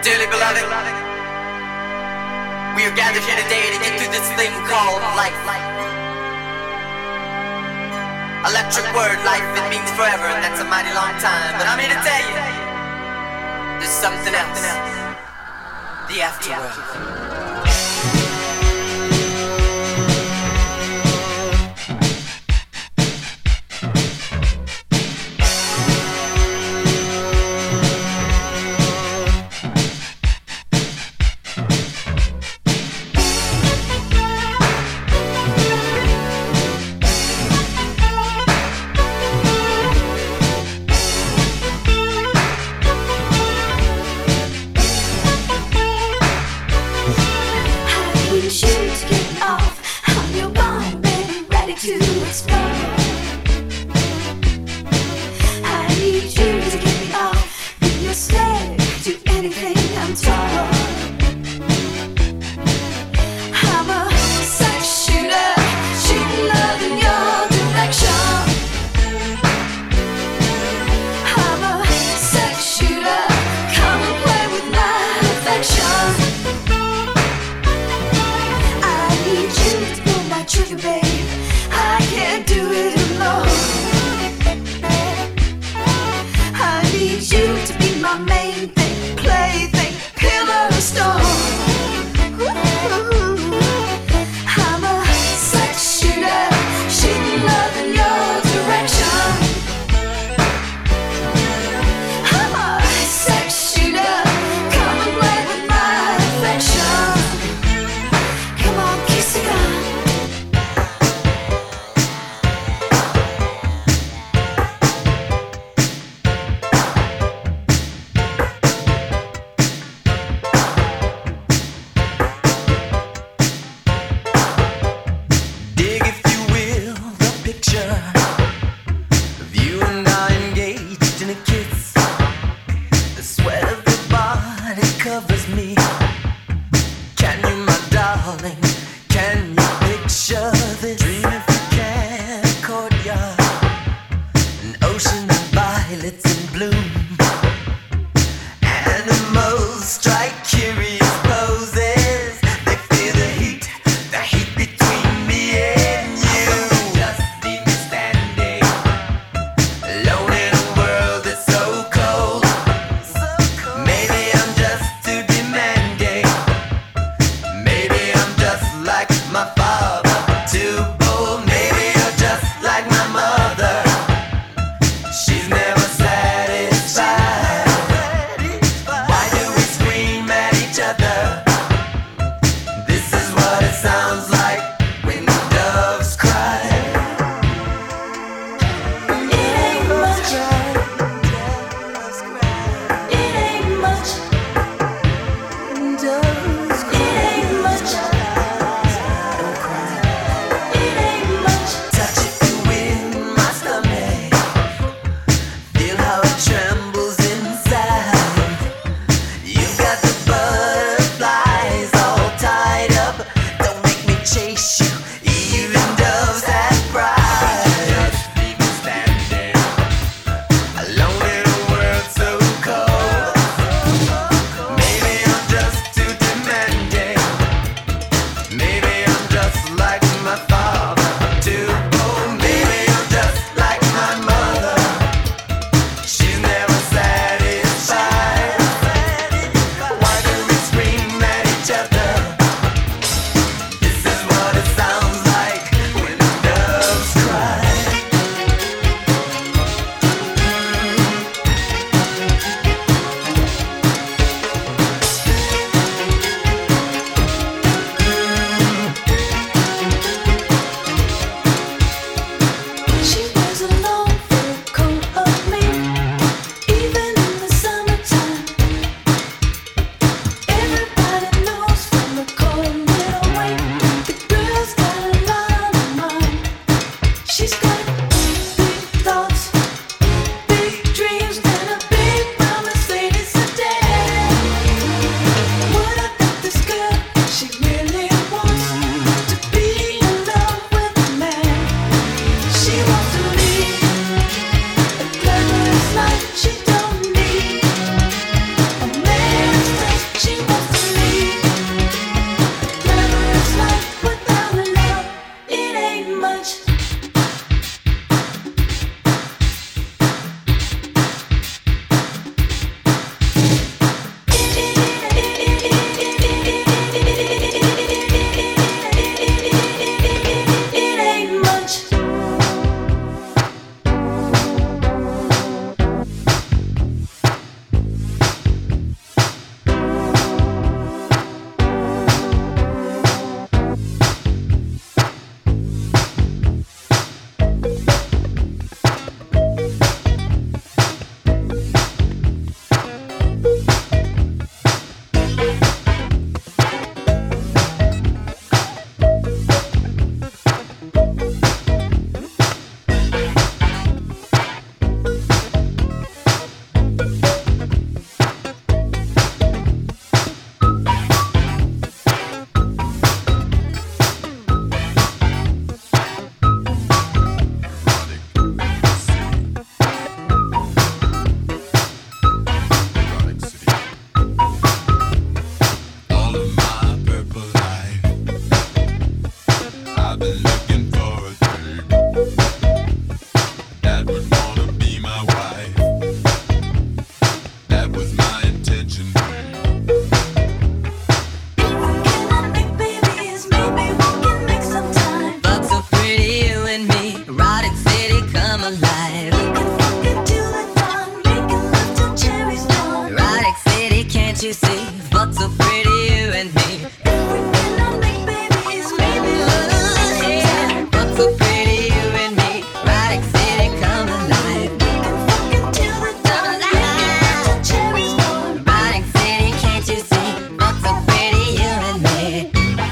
Dearly beloved, we are gathered here today to get through this thing called life. Electric word, life, it means forever, and that's a mighty long time. But I'm here to tell you, there's something else. The afterworld. can't you see what's so pretty, you and me? Everything I make, baby, is maybe yeah. What's so pretty, you and me? Radic City, come alive. We can fucking till the dawn, yeah. Cherries warm. Radic City, can't you see what's so pretty, you and me?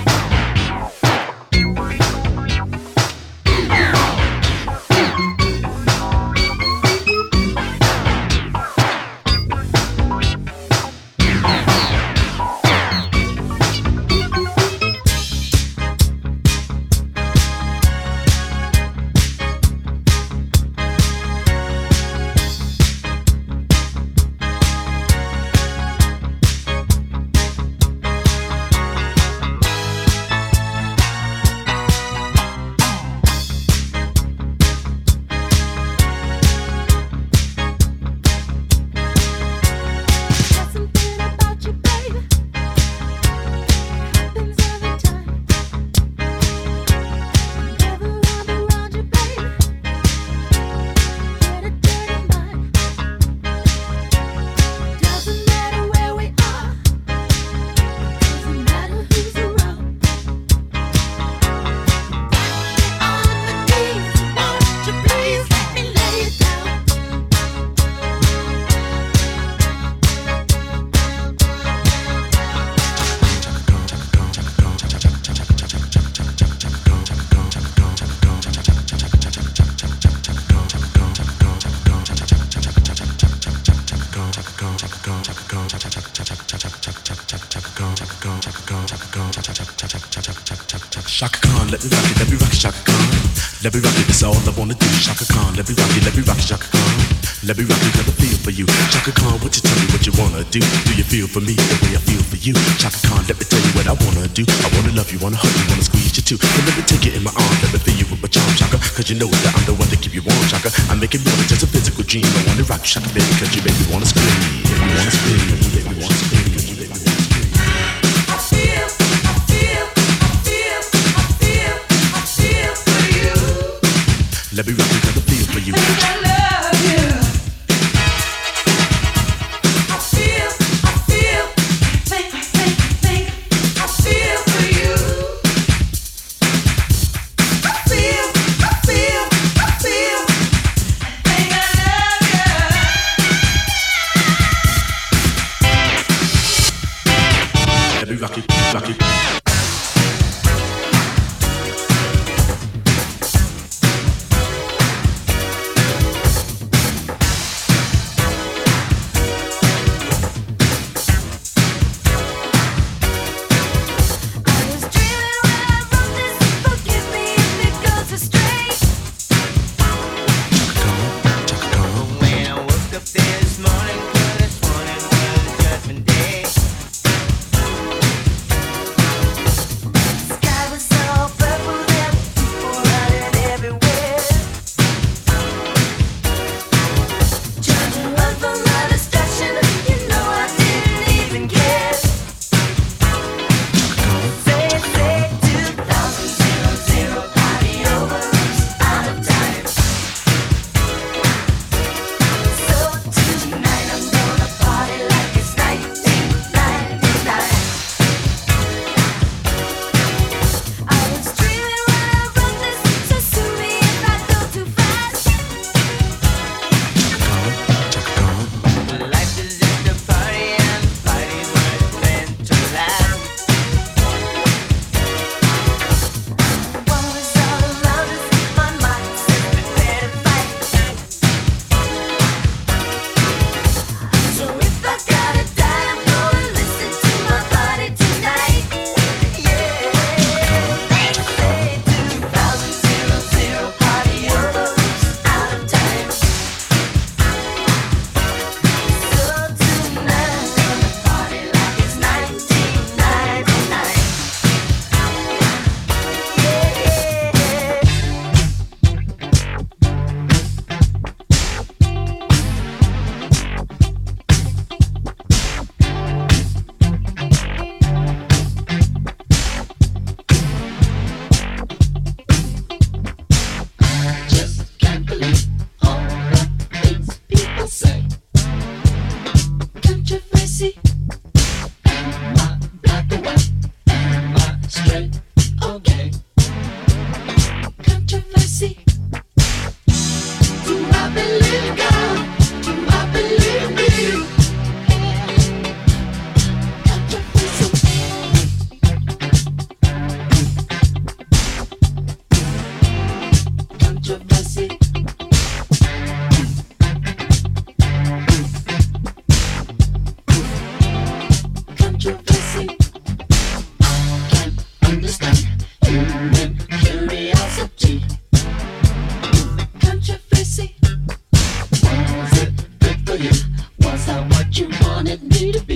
Shaka Khan, let me rock it, Shaka Khan. Let me rock it, that's all I wanna do. Shaka Khan, let me rock it, Shaka Khan. Let me rock it, got a feel for you. Shaka Khan, what you tell me what you wanna do? Do you feel for me the way I feel for you? Shaka Khan, let me tell you what I wanna do. I wanna love you, wanna hug you, wanna squeeze you too. And let me take it in my arms, let me feel you with my charm, Shaka. Cause you know that I'm the one to keep you warm, Shaka. I make it more than just a physical dream. I wanna rock you, Shaka, baby, cause you make me wanna scream. You make me wanna scream, you make me wanna scream, you make me wanna scream. Let me rock it, got a feel for you. I love you. I feel, think, I feel for you. I feel, think I love you. Let me rock it. controversy. I can't understand human curiosity. Controversy. Was it good for you? Was I what you wanted me to be?